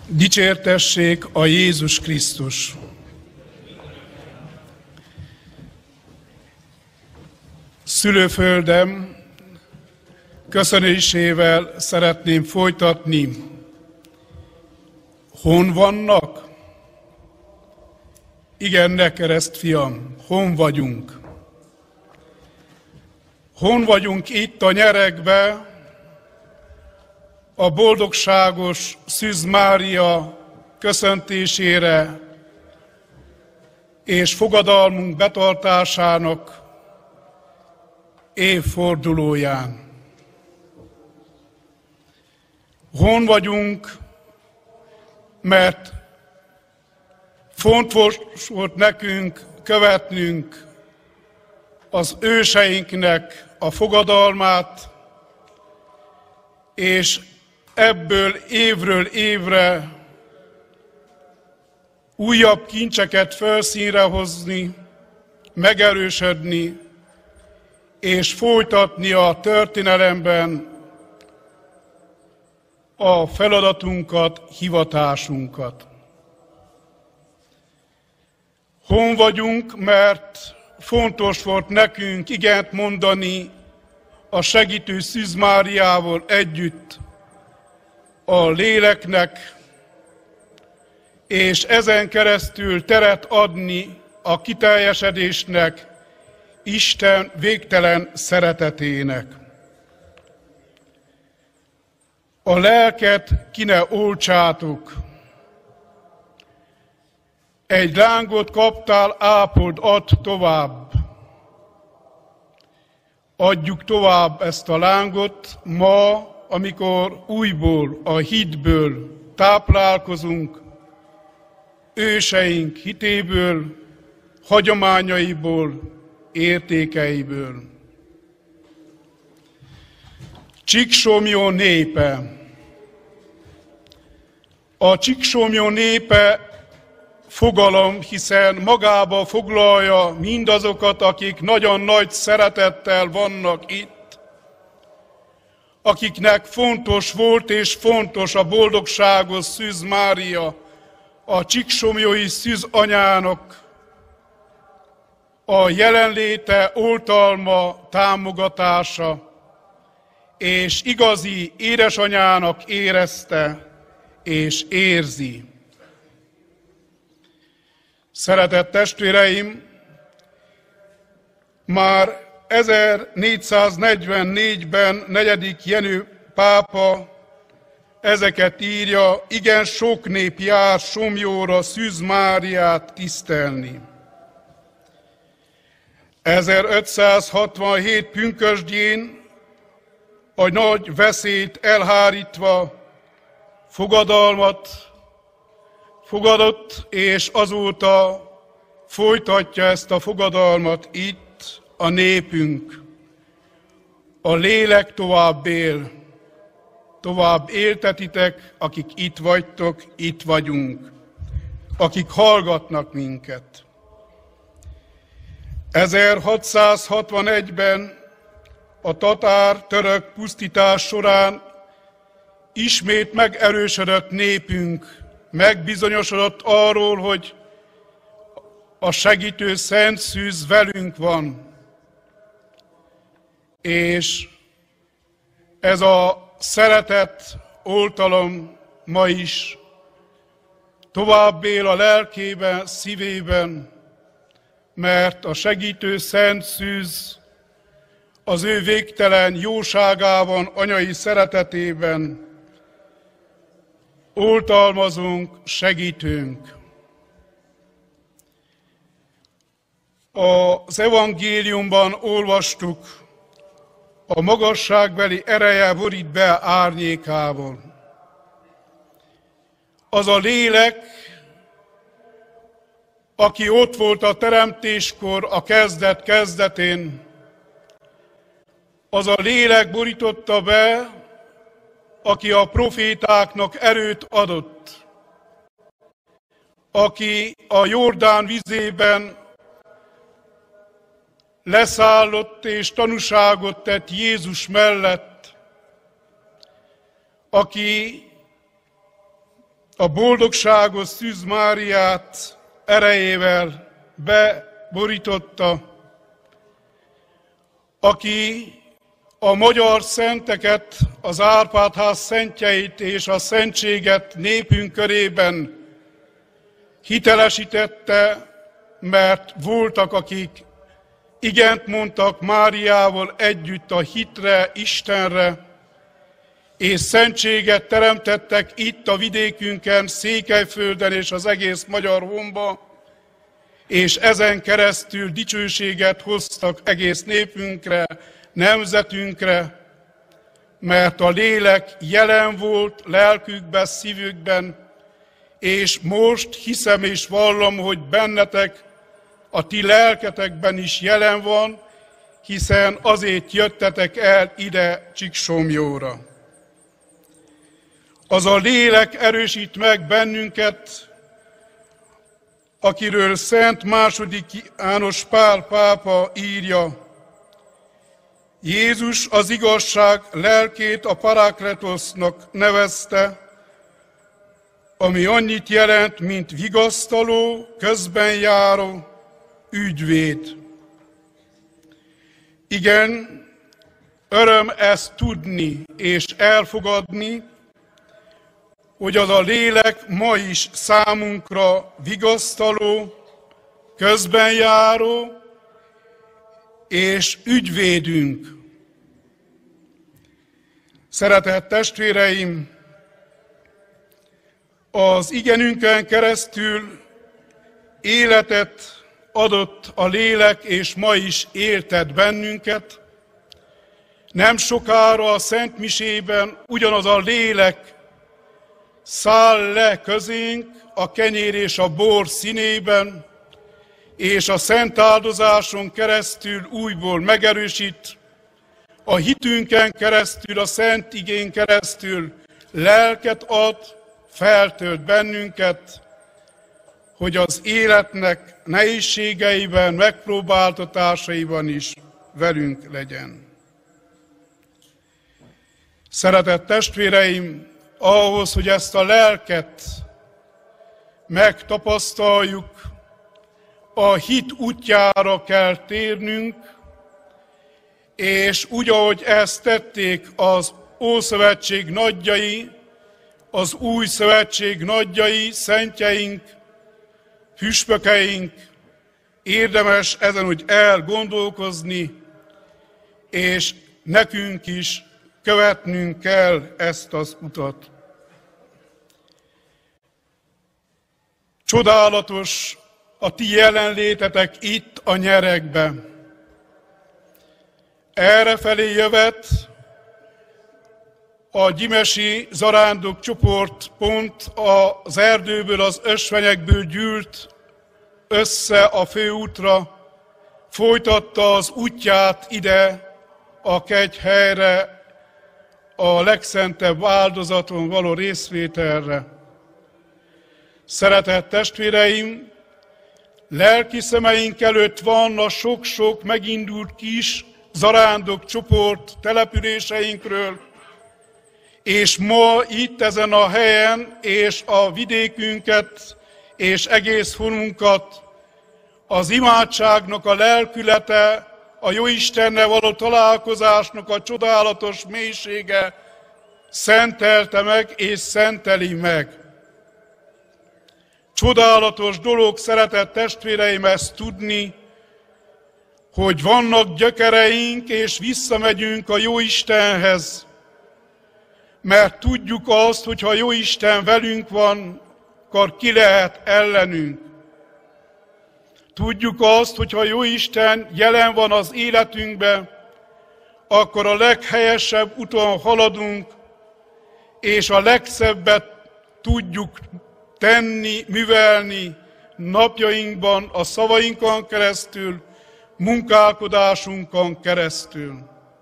Dicsértessék a Jézus Krisztus! Szülőföldem köszönésével szeretném folytatni. Hon vannak? Igen, ne keresztfiam, hon vagyunk. Hon vagyunk itt a nyeregbe, a boldogságos Szűz Mária köszöntésére és fogadalmunk betartásának évfordulóján. Hon vagyunk, mert fontos volt nekünk követnünk az őseinknek a fogadalmát, és ebből évről évre újabb kincseket felszínre hozni, megerősödni, és folytatni a történelemben a feladatunkat, hivatásunkat. Hon vagyunk, mert fontos volt nekünk igent mondani a segítő Szűz Máriával együtt a léleknek, és ezen keresztül teret adni a kiteljesedésnek, Isten végtelen szeretetének. A lelket ki ne oltsátok. Egy lángot kaptál, ápold, add tovább. Adjuk tovább ezt a lángot ma, amikor újból, a hitből táplálkozunk, őseink hitéből, hagyományaiból, értékeiből. Csíksomlyó népe. A Csíksomlyó népe fogalom, hiszen magába foglalja mindazokat, akik nagyon nagy szeretettel vannak itt, akiknek fontos volt és fontos a boldogságos Szűz Mária, a csíksomlyói Szűz anyának a jelenléte, oltalma, támogatása, és igazi édesanyának érezte és érzi. Szeretett testvéreim, már 1444-ben 4. Jenő pápa ezeket írja: igen sok nép jár Somlyóra Szűz Máriát tisztelni. 1567 pünkösdjén a nagy veszélyt elhárítva fogadalmat fogadott, és azóta folytatja ezt a fogadalmat itt a népünk. A lélek tovább él, tovább éltetitek, akik itt vagytok, itt vagyunk, akik hallgatnak minket. 1661-ben a tatár-török pusztítás során ismét megerősödött népünk, megbizonyosodott arról, hogy a segítő Szent Szűz velünk van. És ez a szeretet, oltalom ma is tovább él a lelkében, szívében, mert a segítő Szent Szűz az ő végtelen jóságában, anyai szeretetében oltalmazunk, segítünk. Az evangéliumban olvastuk, a magasságbeli ereje borít be árnyékával. Az a lélek, aki ott volt a teremtéskor, a kezdetén, az a lélek borította be, aki a profétáknak erőt adott, aki a Jordán vizében leszállott és tanúságot tett Jézus mellett, aki a boldogságos Szűz Máriát erejével beborította, aki a magyar szenteket, az Árpád-ház szentjeit és a szentséget népünk körében hitelesítette, mert voltak, akik igent mondtak Máriával együtt a hitre, Istenre, és szentséget teremtettek itt a vidékünkön, Székelyföldön és az egész magyar honba, és ezen keresztül dicsőséget hoztak egész népünkre, nemzetünkre, mert a lélek jelen volt lelkükben, szívükben, és most hiszem és vallom, hogy bennetek, a ti lelketekben is jelen van, hiszen azért jöttetek el ide Csíksomlyóra. Az a lélek erősít meg bennünket, akiről Szent II. János Pál pápa írja: Jézus az igazság lelkét a Parákletosznak nevezte, ami annyit jelent, mint vigasztaló, közbenjáró, ügyvéd. Igen, öröm ezt tudni és elfogadni, hogy az a lélek ma is számunkra vigasztaló, közbenjáró és ügyvédünk. Szeretett testvéreim, az igenünkön keresztül életet adott a lélek, és ma is éltet bennünket. Nem sokára a Szent Misében ugyanaz a lélek száll le közénk a kenyér és a bor színében, és a szent áldozáson keresztül újból megerősít, a hitünken keresztül, a szent igén keresztül lelket ad, feltölt bennünket, hogy az életnek nehézségeiben, megpróbáltatásaiban is velünk legyen. Szeretett testvéreim, ahhoz, hogy ezt a lelket megtapasztaljuk, a hit útjára kell térnünk, és úgy, ahogy ezt tették az Ószövetség nagyjai, az Új Szövetség nagyjai, szentjeink, püspökeink, érdemes ezen úgy elgondolkozni, és nekünk is követnünk kell ezt az utat. Csodálatos a ti jelenlétetek itt a nyeregben. Errefelé jövet a gyimesi zarándok csoport pont az erdőből, az ösvényekből gyűlt össze a főútra, folytatta az útját ide a kegyhelyre, a legszentebb áldozaton való részvételre. Szeretett testvéreim, lelki szemeink előtt van a sok-sok megindult kis zarándok csoport településeinkről, és ma itt ezen a helyen, és a vidékünket, és egész honunkat az imádságnak a lelkülete, a Jóistennel való találkozásnak a csodálatos mélysége szentelte meg és szenteli meg. Csodálatos dolog, szeretett testvéreim, ezt tudni, hogy vannak gyökereink, és visszamegyünk a Jóistenhez, mert tudjuk azt, hogy ha Jóisten velünk van, akkor ki lehet ellenünk. Tudjuk azt, hogy ha Jóisten jelen van az életünkben, akkor a leghelyesebb úton haladunk, és a legszebbet tudjuk tenni, művelni napjainkban, a szavainkon keresztül, munkálkodásunkon keresztül.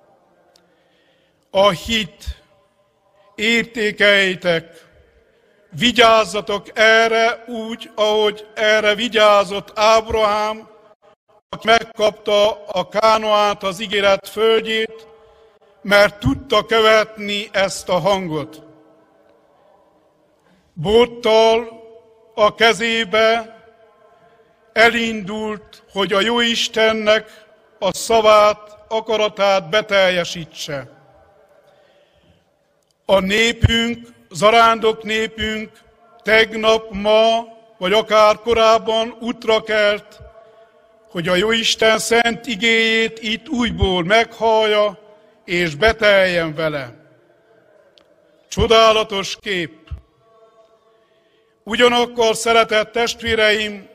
A hit, értékeljétek, vigyázzatok erre úgy, ahogy erre vigyázott Ábrahám, aki megkapta a Kánaánt, az ígéret földjét, mert tudta követni ezt a hangot. Bottal a kezébe elindult, hogy a Jóistennek a szavát, akaratát beteljesítse. A népünk, zarándok népünk tegnap, ma, vagy akár korábban útra kelt, hogy a Jóisten szent igéjét itt újból meghallja, és beteljen vele. Csodálatos kép. Ugyanakkor, szeretett testvéreim,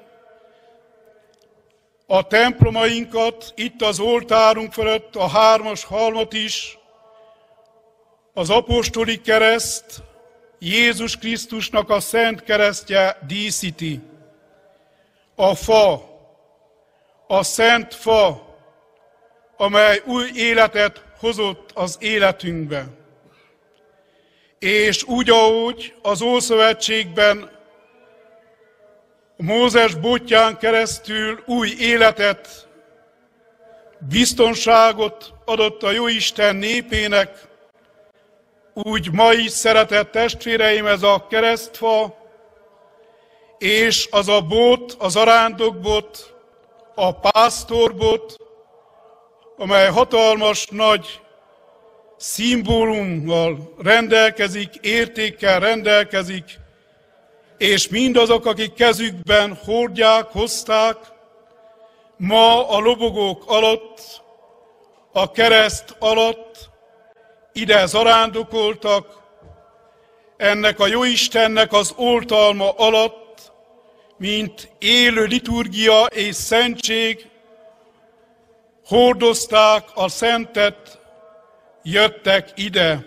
a templomainkat, itt az oltárunk fölött, a 3-as halmot is, az apostoli kereszt, Jézus Krisztusnak a szent keresztje díszíti. A fa, a szent fa, amely új életet hozott az életünkbe. És úgy, ahogy az Ószövetségben Mózes botján keresztül új életet, biztonságot adott a Jóisten népének, úgy ma is, szeretett testvéreim, ez a keresztfa, és az a bot, az arándokbot, a pásztorbot, amely hatalmas nagy szimbólummal rendelkezik, értékkel rendelkezik, és mindazok, akik kezükben hordják, hozták, ma a lobogók alatt, a kereszt alatt ide zarándokoltak, ennek a Jóistennek az oltalma alatt, mint élő liturgia és szentség, hordozták a szentet, jöttek ide.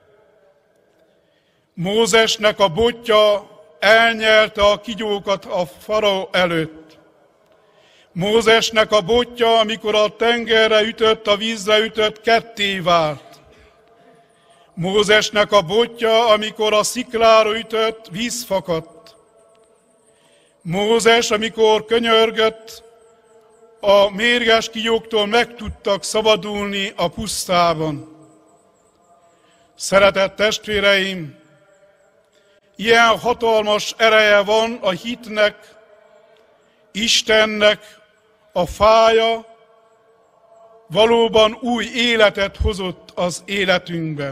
Mózesnek a botja elnyelte a kígyókat a faraó előtt. Mózesnek a botja, amikor a tengerre ütött, a vízre ütött, ketté vált. Mózesnek a botja, amikor a sziklára ütött, víz fakadt. Mózes, amikor könyörgött, a mérges kígyóktól meg tudtak szabadulni a pusztában. Szeretett testvéreim, ilyen hatalmas ereje van a hitnek, Istennek, a fája valóban új életet hozott az életünkbe.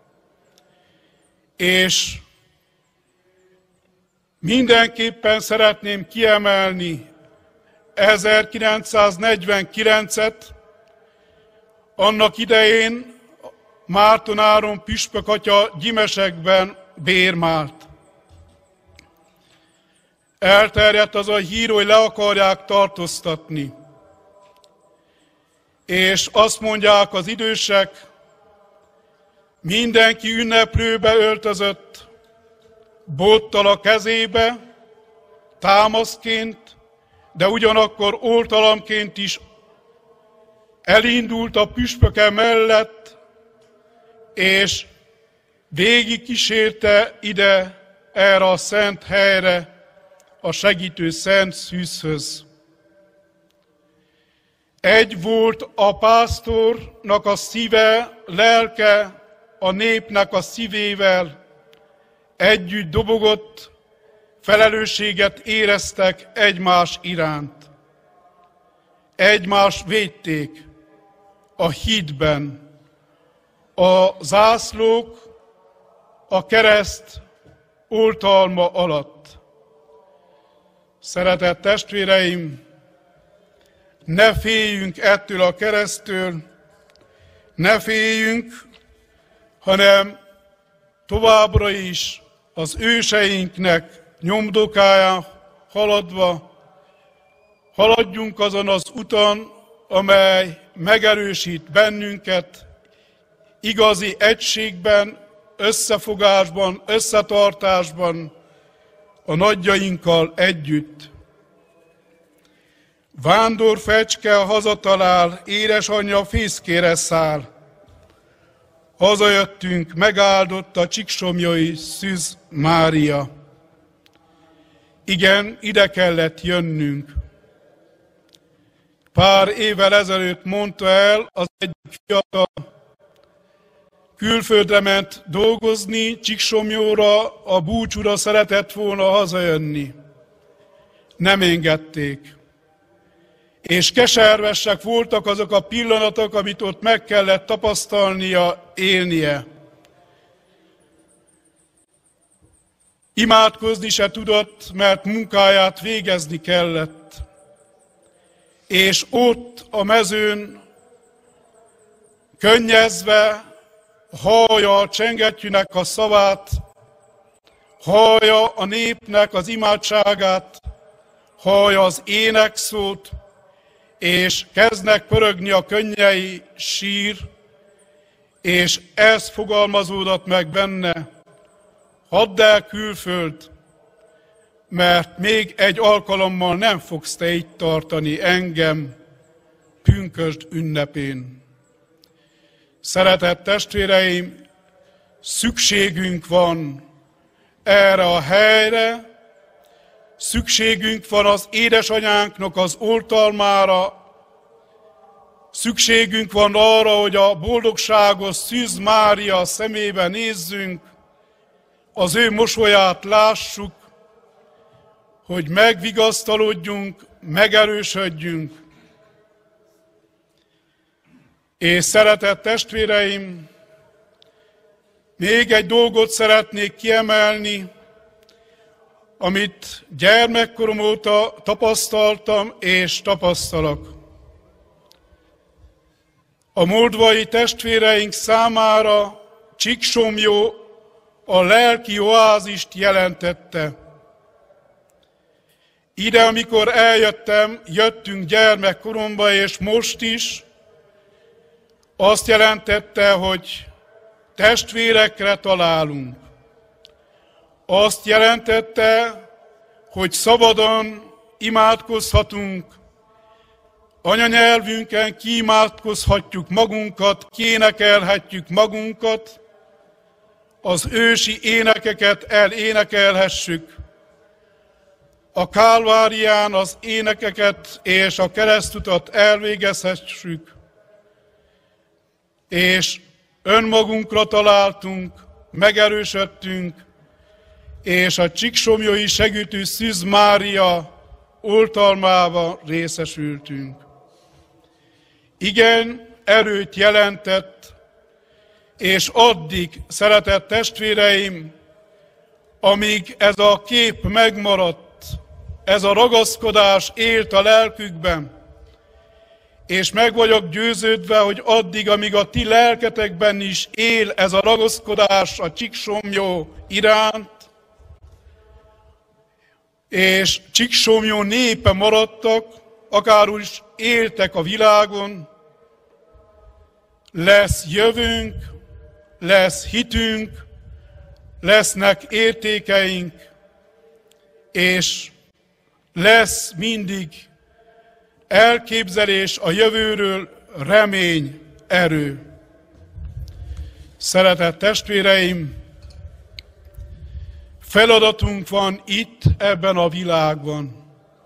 És mindenképpen szeretném kiemelni 1949-et, annak idején Márton Áron püspök atya Gyimesekben bérmált. Elterjedt az a hír, hogy le akarják tartóztatni. És azt mondják az idősek, mindenki ünneplőbe öltözött, bottal a kezébe, támaszként, de ugyanakkor oltalomként is elindult a püspöke mellett, és végig kísérte ide, erre a szent helyre, a segítő szent szűzhöz. Egy volt a pásztornak a szíve, lelke, a népnek a szívével, együtt dobogott, felelősséget éreztek egymás iránt. Egymást védték a hitben. A zászlók a kereszt oltalma alatt. Szeretett testvéreim, ne féljünk ettől a keresztől, ne féljünk, hanem továbbra is az őseinknek nyomdokáján haladva, haladjunk azon az úton, amely megerősít bennünket igazi egységben, összefogásban, összetartásban, a nagyjainkkal együtt. Vándorfecske hazatalál, édesanyja fészkére száll. Hazajöttünk, megáldott a Csíksomlyai Szűz Mária. Igen, ide kellett jönnünk. Pár évvel ezelőtt mondta el az egyik fiatal, külföldre ment dolgozni, Csíksomlyóra, a búcsúra szeretett volna hazajönni. Nem engedték. És keservesek voltak azok a pillanatok, amit ott meg kellett tapasztalnia, élnie. Imádkozni se tudott, mert munkáját végezni kellett. És ott a mezőn könnyezve hallja a csengettyűnek a szavát, hallja a népnek az imádságát, hallja az énekszót, és kezdnek pörögni a könnyei, sír, és ez fogalmazódott meg benne: hadd el külföld, mert még egy alkalommal nem fogsz te így tartani engem pünkösd ünnepén. Szeretett testvéreim, szükségünk van erre a helyre, szükségünk van az édesanyánknak az oltalmára, szükségünk van arra, hogy a boldogságos Szűz Mária szemébe nézzünk, az ő mosolyát lássuk, hogy megvigasztalodjunk, megerősödjünk. És szeretett testvéreim, még egy dolgot szeretnék kiemelni, amit gyermekkorom óta tapasztaltam és tapasztalok. A moldvai testvéreink számára Csíksomlyó a lelki oázist jelentette. Ide, amikor jöttünk gyermekkoromba, és most is, azt jelentette, hogy testvérekre találunk. Azt jelentette, hogy szabadon imádkozhatunk, anyanyelvünkön kiimádkozhatjuk magunkat, kiénekelhetjük magunkat, az ősi énekeket elénekelhessük, a Kálvárián az énekeket és a keresztutat elvégezhessük, és önmagunkra találtunk, megerősödtünk, és a csíksomlyói segítő Szűz Mária oltalmába részesültünk. Igen, erőt jelentett, és addig, szeretett testvéreim, amíg ez a kép megmaradt, ez a ragaszkodás élt a lelkükben, és meg vagyok győződve, hogy addig, amíg a ti lelketekben is él ez a ragaszkodás a Csíksomlyó iránt, és Csíksomlyó népe maradtak, akárhogy is éltek a világon, lesz jövőnk, lesz hitünk, lesznek értékeink, és lesz mindig elképzelés a jövőről, remény, erő. Szeretett testvéreim, feladatunk van itt, ebben a világban.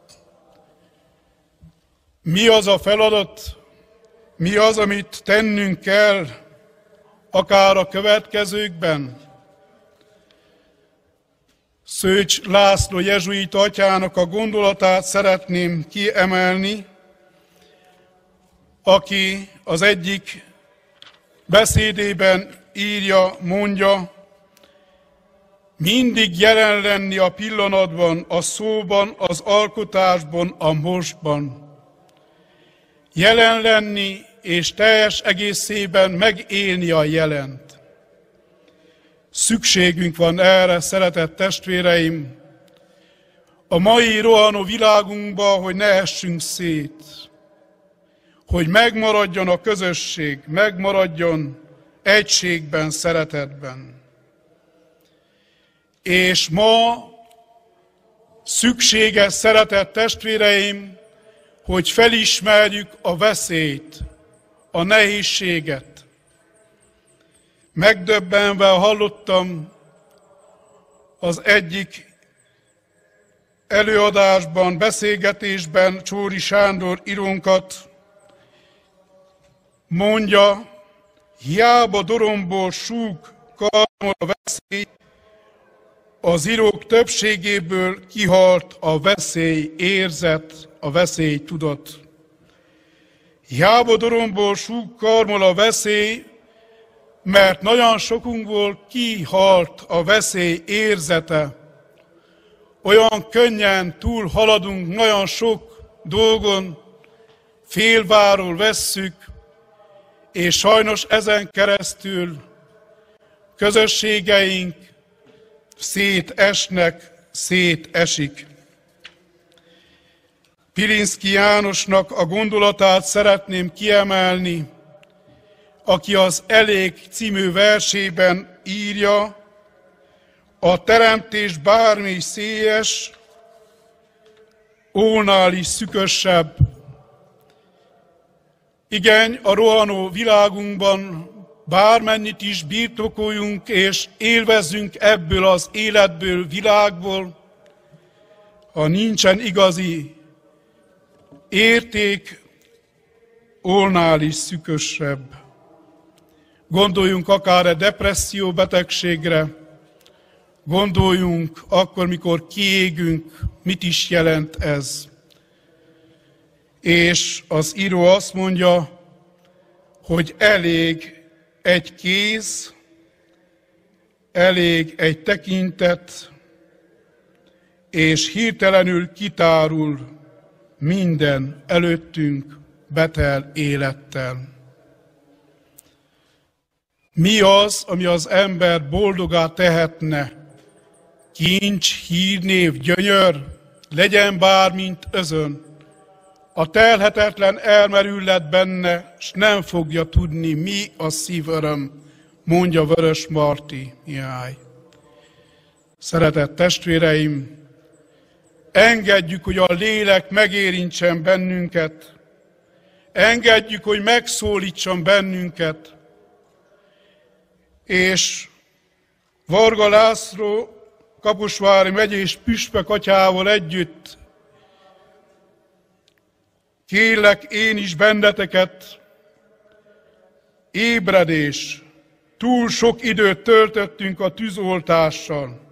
Mi az a feladat, mi az, amit tennünk kell, akár a következőkben? Szőcs László jezsuita atyának a gondolatát szeretném kiemelni, aki az egyik beszédében írja, mondja: mindig jelen lenni a pillanatban, a szóban, az alkotásban, a mostban. Jelen lenni és teljes egészében megélni a jelent. Szükségünk van erre, szeretett testvéreim, a mai rohanó világunkban, hogy ne essünk szét, hogy megmaradjon a közösség, megmaradjon egységben, szeretetben. És ma szükséges, szeretett testvéreim, hogy felismerjük a veszélyt, a nehézséget. Megdöbbenve hallottam az egyik előadásban, beszélgetésben Csóri Sándor írónkat, mondja: Hiába dorombol, súg, karmol a veszély, az írók többségéből kihalt a veszély érzet, a veszély tudat. Hiába dorombol, súg, karmol a veszély, mert nagyon sokunkból kihalt a veszély érzete. Olyan könnyen túl haladunk nagyon sok dolgon, félváról vesszük, és sajnos ezen keresztül közösségeink szétesnek, szétesik. Pilinszky Jánosnak a gondolatát szeretném kiemelni, aki az Elég című versében írja, a teremtés bármi szélyes, ónál is szükösebb. Igen, a rohanó világunkban bármennyit is birtokoljunk és élvezzünk ebből az életből, világból, ha nincsen igazi érték, ónál is szükösebb. Gondoljunk akár a depresszió betegségre, gondoljunk akkor, mikor kiégünk, mit is jelent ez. És az író azt mondja, hogy elég egy kéz, elég egy tekintet, és hirtelenül kitárul minden előttünk betel élettel. Mi az, ami az ember boldogá tehetne? Kincs, hírnév, gyönyör, legyen bármint özön. A telhetetlen elmerüllet benne, s nem fogja tudni, mi a szívöröm, mondja Vörös Marti Mihály. Szeretett testvéreim, engedjük, hogy a lélek megérintsen bennünket, engedjük, hogy megszólítson bennünket, és Varga László Kaposvári megyés püspök atyával együtt kérlek én is benneteket, ébredés, túl sok időt töltöttünk a tűzoltással.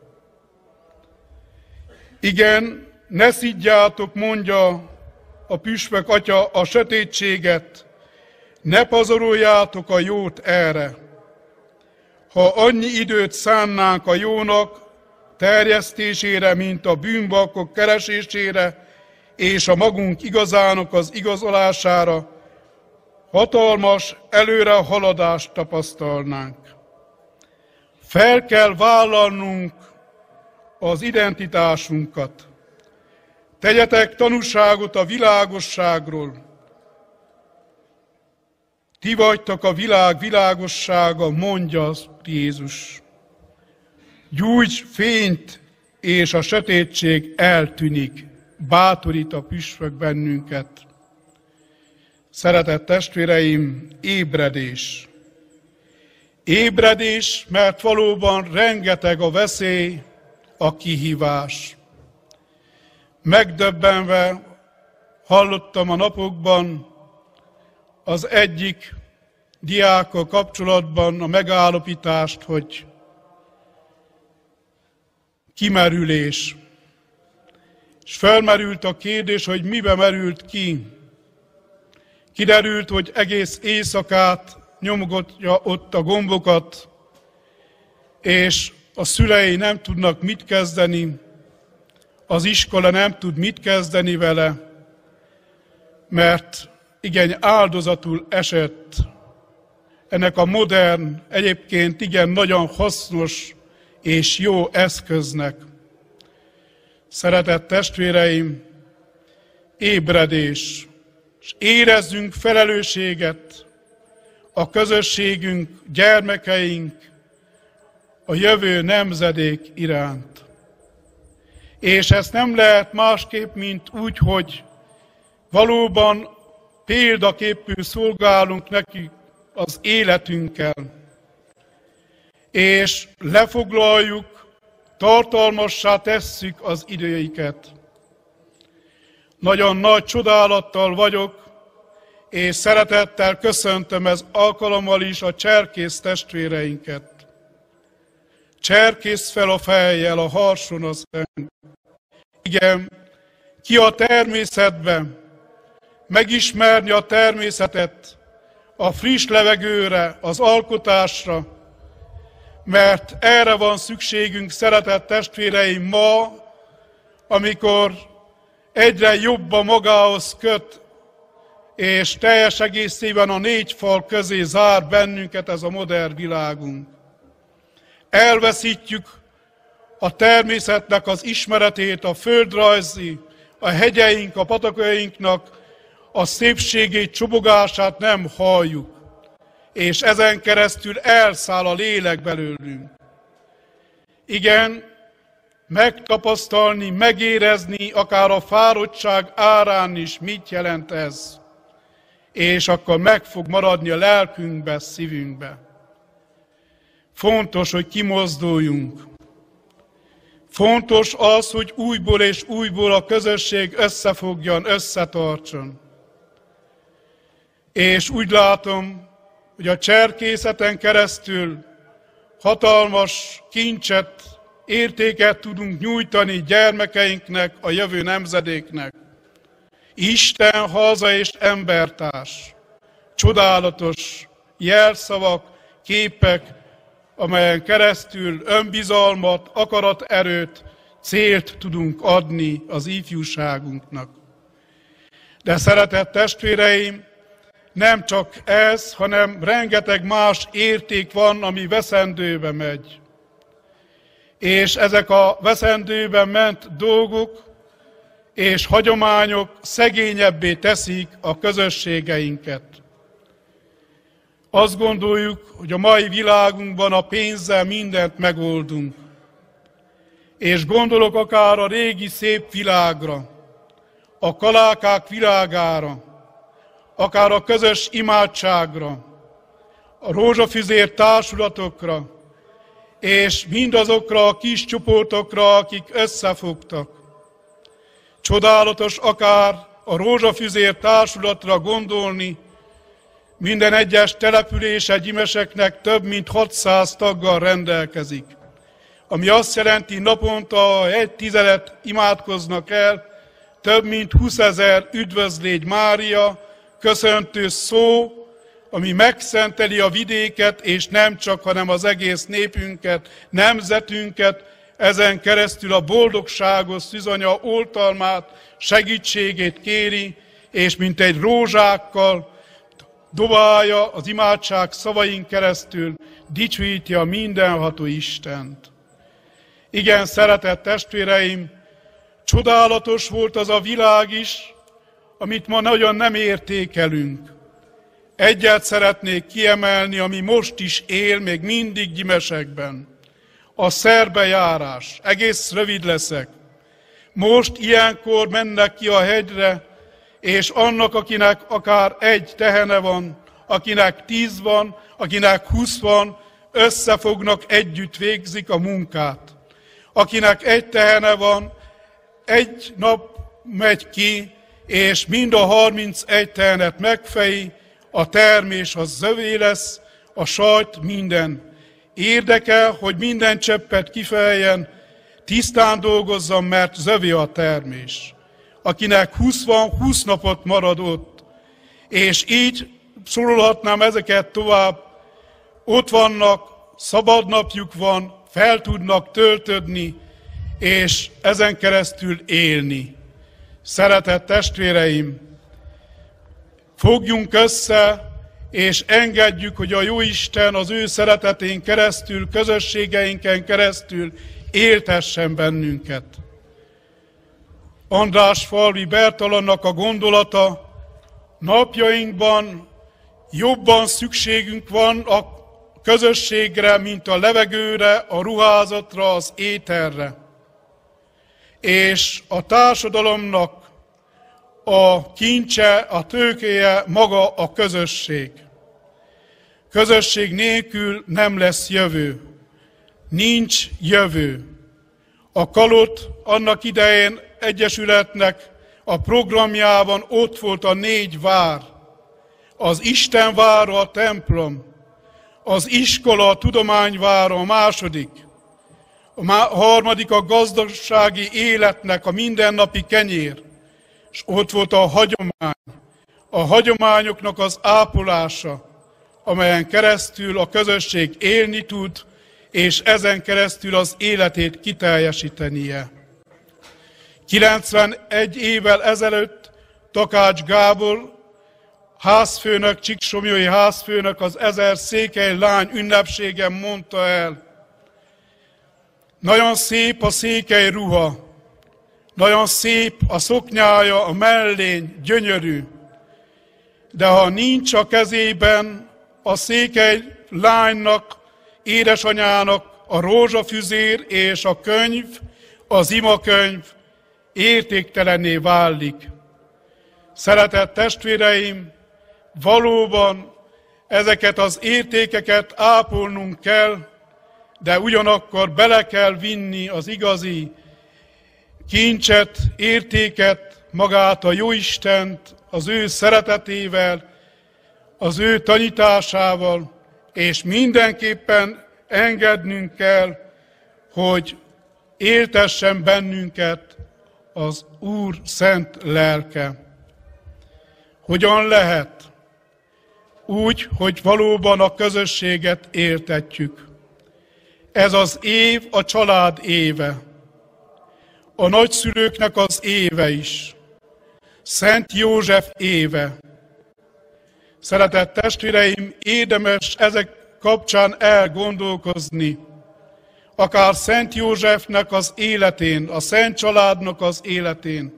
Igen, ne szidjátok, mondja a püspök atya, a sötétséget, ne pazaroljátok a jót erre. Ha annyi időt szánnánk a jónak terjesztésére, mint a bűnbakok keresésére, és a magunk igazának az igazolására, hatalmas előrehaladást tapasztalnánk. Fel kell vállalnunk az identitásunkat. Tegyetek tanúságot a világosságról. Ti vagytok a világ világossága, mondja Jézus. Gyújts fényt, és a sötétség eltűnik. Bátorít a püspök bennünket. Szeretett testvéreim, ébredés. Ébredés, mert valóban rengeteg a veszély, a kihívás. Megdöbbenve hallottam a napokban az egyik diákkal kapcsolatban a megállapítást, hogy kimerülés. És felmerült a kérdés, hogy mibe merült ki. Kiderült, hogy egész éjszakát nyomogatja ott a gombokat, és a szülei nem tudnak mit kezdeni, az iskola nem tud mit kezdeni vele, mert igen, áldozatul esett ennek a modern, egyébként igen nagyon hasznos és jó eszköznek. Szeretett testvéreim, ébredés, és érezzünk felelősséget a közösségünk, gyermekeink, a jövő nemzedék iránt. És ezt nem lehet másképp, mint úgy, hogy valóban példaképül szolgálunk neki az életünkkel, és lefoglaljuk, tartalmassá tesszük az időiket. Nagyon nagy csodálattal vagyok, és szeretettel köszöntöm ez alkalommal is a cserkész testvéreinket. Cserkész fel a fejjel, a harson az ön. Igen, ki a természetben, megismerni a természetet, a friss levegőre, az alkotásra, mert erre van szükségünk, szeretett testvéreim, ma, amikor egyre jobban magához köt, és teljes egészében a négy fal közé zár bennünket ez a modern világunk. Elveszítjük a természetnek az ismeretét, a földrajzi, a hegyeink, a patakainknak a szépségét, csobogását nem halljuk, és ezen keresztül elszáll a lélek belőlünk. Igen, megtapasztalni, megérezni, akár a fáradtság árán is, mit jelent ez, és akkor meg fog maradni a lelkünkbe, szívünkbe. Fontos, hogy kimozduljunk. Fontos az, hogy újból és újból a közösség összefogjon, összetartson. És úgy látom, hogy a cserkészeten keresztül hatalmas kincset, értéket tudunk nyújtani gyermekeinknek, a jövő nemzedéknek. Isten, haza és embertárs. Csodálatos jelszavak, képek, amelyen keresztül önbizalmat, akaraterőt, célt tudunk adni az ifjúságunknak. De szeretett testvéreim, nem csak ez, hanem rengeteg más érték van, ami veszendőbe megy. És ezek a veszendőbe ment dolgok és hagyományok szegényebbé teszik a közösségeinket. Azt gondoljuk, hogy a mai világunkban a pénzzel mindent megoldunk. És gondolok akár a régi szép világra, a kalákák világára, akár a közös imádságra, a rózsafüzér társulatokra, és mindazokra a kis csoportokra, akik összefogtak. Csodálatos akár a rózsafüzér társulatra gondolni, minden egyes települése gyimeseknek több mint 600 taggal rendelkezik, ami azt jelenti, naponta egy tizedet imádkoznak el, több mint 20 000 üdvözlégy Mária, köszöntő szó, ami megszenteli a vidéket, és nem csak, hanem az egész népünket, nemzetünket, ezen keresztül a boldogságos szűzanya oltalmát, segítségét kéri, és mint egy rózsákkal dobálja az imádság szavain keresztül, dicsőíti a mindenható Istent. Igen, szeretett testvéreim, csodálatos volt az a világ is, amit ma nagyon nem értékelünk. Egyet szeretnék kiemelni, ami most is él, még mindig Gyimesekben. A szerbejárás. Egész rövid leszek. Most ilyenkor mennek ki a hegyre, és annak, akinek akár egy tehene van, akinek 10 van, akinek 20 van, összefognak, együtt végzik a munkát. Akinek egy tehene van, egy nap megy ki, és mind a 31 tehenet megfeji, a termés az zövé lesz, a sajt minden. Érdekel, hogy minden cseppet kifejjen, tisztán dolgozzon, mert zövé a termés. Akinek 20 van, 20 napot marad ott. És így sorolhatnám ezeket tovább. Ott vannak, szabad napjuk van, fel tudnak töltödni, és ezen keresztül élni. Szeretett testvéreim, fogjunk össze, és engedjük, hogy a Jóisten az ő szeretetén keresztül, közösségeinken keresztül éltessen bennünket. Andrásfalvi Bertalannak a gondolata, napjainkban jobban szükségünk van a közösségre, mint a levegőre, a ruházatra, az ételre. És a társadalomnak a kincse, a tőkéje maga a közösség. Közösség nélkül nem lesz jövő. Nincs jövő. A Kalott annak idején egyesületnek a programjában ott volt a 4 vár. az Isten vára a templom, az iskola, a tudományvára a második, a harmadik a gazdasági életnek a mindennapi kenyér, és ott volt a hagyomány, a hagyományoknak az ápolása, amelyen keresztül a közösség élni tud, és ezen keresztül az életét kiteljesítenie. 91 évvel ezelőtt Takács Gábor házfőnök, csíksomlyói házfőnök az 1000 székely lány ünnepségen mondta el: nagyon szép a székely ruha, nagyon szép a szoknyája, a mellény, gyönyörű, de ha nincs a kezében a székely lánynak, édesanyának a rózsafüzér és a könyv, az imakönyv, értéktelenné válik. Szeretett testvéreim, valóban ezeket az értékeket ápolnunk kell, de ugyanakkor bele kell vinni az igazi kincset, értéket, magát a Jóistent, az ő szeretetével, az ő tanításával, és mindenképpen engednünk kell, hogy éltessen bennünket az Úr szent lelke. Hogyan lehet? Úgy, hogy valóban a közösséget éltetjük. Ez az év a család éve, a nagyszülőknek az éve is, Szent József éve. Szeretett testvéreim, érdemes ezek kapcsán elgondolkozni, akár Szent Józsefnek az életén, a Szent Családnak az életén.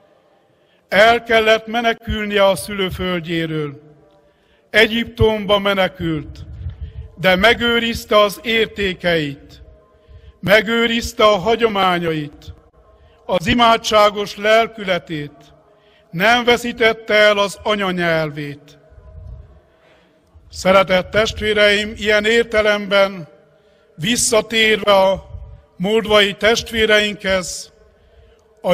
El kellett menekülnie a szülőföldjéről. Egyiptomba menekült, de megőrizte az értékeit, megőrizte a hagyományait, az imádságos lelkületét, nem veszítette el az anyanyelvét. Szeretett testvéreim, ilyen értelemben visszatérve a moldvai testvéreinkhez, a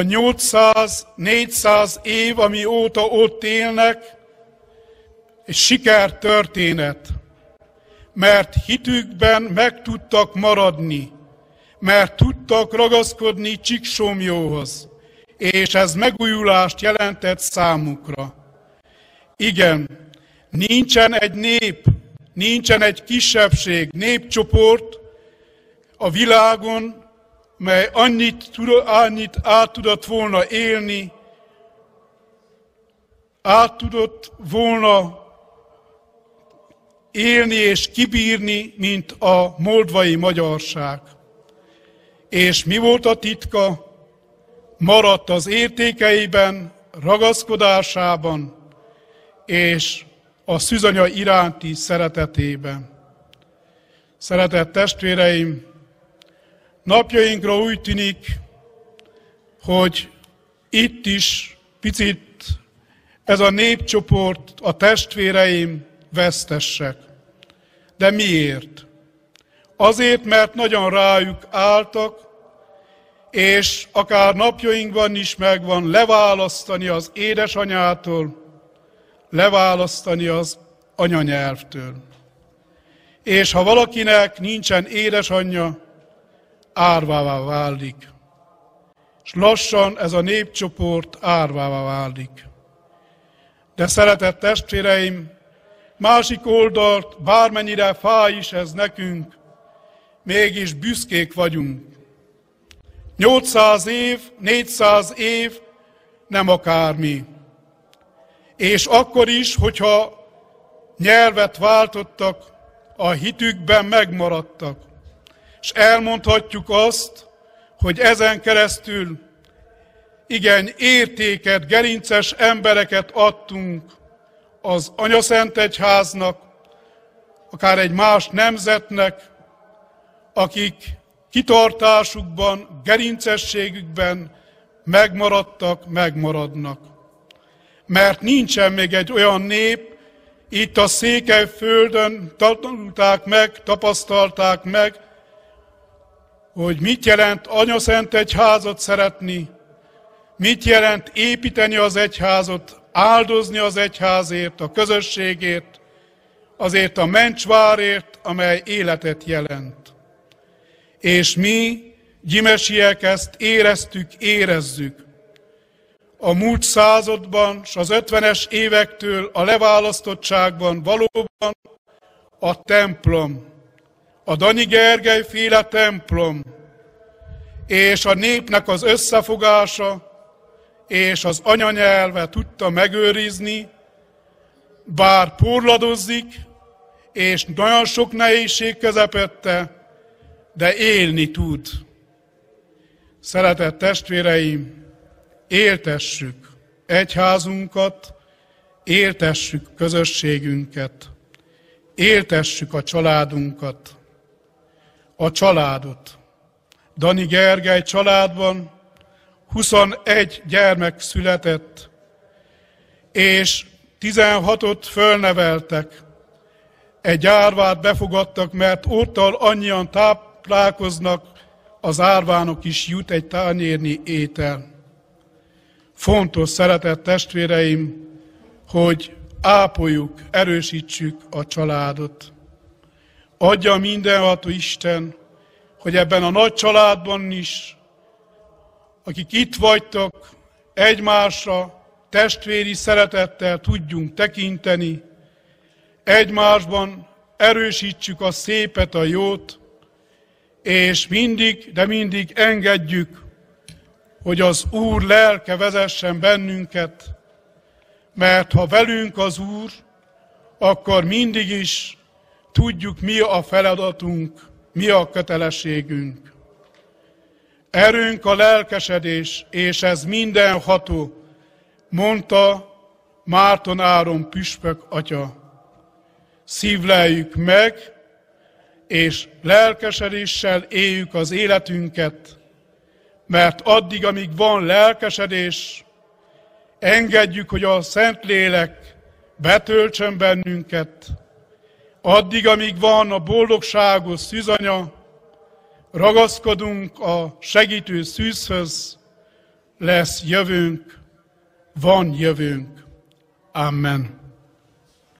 800-400 év, amióta ott élnek, egy sikertörténet, mert hitükben meg tudtak maradni, mert tudtak ragaszkodni Csíksomlyóhoz, és ez megújulást jelentett számukra. Igen, nincsen egy nép, nincsen egy kisebbség, népcsoport a világon, mely annyit át tudott volna élni, át tudott volna élni és kibírni, mint a moldvai magyarság. És mi volt a titka? Maradt az értékeiben, ragaszkodásában, és a szűzanya iránti szeretetében. Szeretett testvéreim, napjainkra úgy tűnik, hogy itt is picit ez a népcsoport, a testvéreim vesztesek. De miért? Azért, mert nagyon rájuk álltak, és akár napjainkban is megvan leválasztani az édesanyától, leválasztani az anyanyelvtől. És ha valakinek nincsen édesanyja, árvává válik. És lassan ez a népcsoport árvává válik. De szeretett testvéreim, másik oldalt, bármennyire fáj is ez nekünk, mégis büszkék vagyunk. 800 év, 400 év, nem akármi. És akkor is, hogyha nyelvet váltottak, a hitükben megmaradtak. És elmondhatjuk azt, hogy ezen keresztül igen értéket, gerinces embereket adtunk az Anyaszentegyháznak, akár egy más nemzetnek, akik kitartásukban, gerincességükben megmaradtak, megmaradnak. Mert nincsen még egy olyan nép, itt a Székelyföldön tanulták meg, tapasztalták meg, hogy mit jelent Anyaszentegyházat szeretni, mit jelent építeni az egyházat, áldozni az egyházért, a közösségért, azért a mencsvárért, amely életet jelent. És mi, gyimesiek, ezt éreztük, érezzük. A múlt században, s az 50-es évektől a leválasztottságban valóban a templom, a Danyi Gergely féle templom, és a népnek az összefogása, és az anyanyelve tudta megőrizni, bár porladozik, és nagyon sok nehézség közepette, de élni tud. Szeretett testvéreim, éltessük egyházunkat, éltessük közösségünket, éltessük a családunkat, a családot. Danyi Gergely családban 21 gyermek született, és 16-ot fölneveltek. Egy árvát befogadtak, mert ottal annyian táplálkoznak, az árvának is jut egy tányérnyi étel. Fontos, szeretett testvéreim, hogy ápoljuk, erősítsük a családot. Adja mindenható Isten, hogy ebben a nagy családban is, akik itt vagytok, egymásra testvéri szeretettel tudjunk tekinteni, egymásban erősítsük a szépet, a jót, és mindig, de mindig engedjük, hogy az Úr lelke vezessen bennünket, mert ha velünk az Úr, akkor mindig is tudjuk, mi a feladatunk, mi a kötelességünk. Erőnk a lelkesedés, és ez mindenható, mondta Márton Áron püspök atya. Szívleljük meg, és lelkesedéssel éljük az életünket, mert addig, amíg van lelkesedés, engedjük, hogy a Szentlélek betöltsön bennünket, addig, amíg van a boldogságos szűzanya, ragaszkodunk a segítő szűzhöz, lesz jövőnk, van jövőnk. Amen.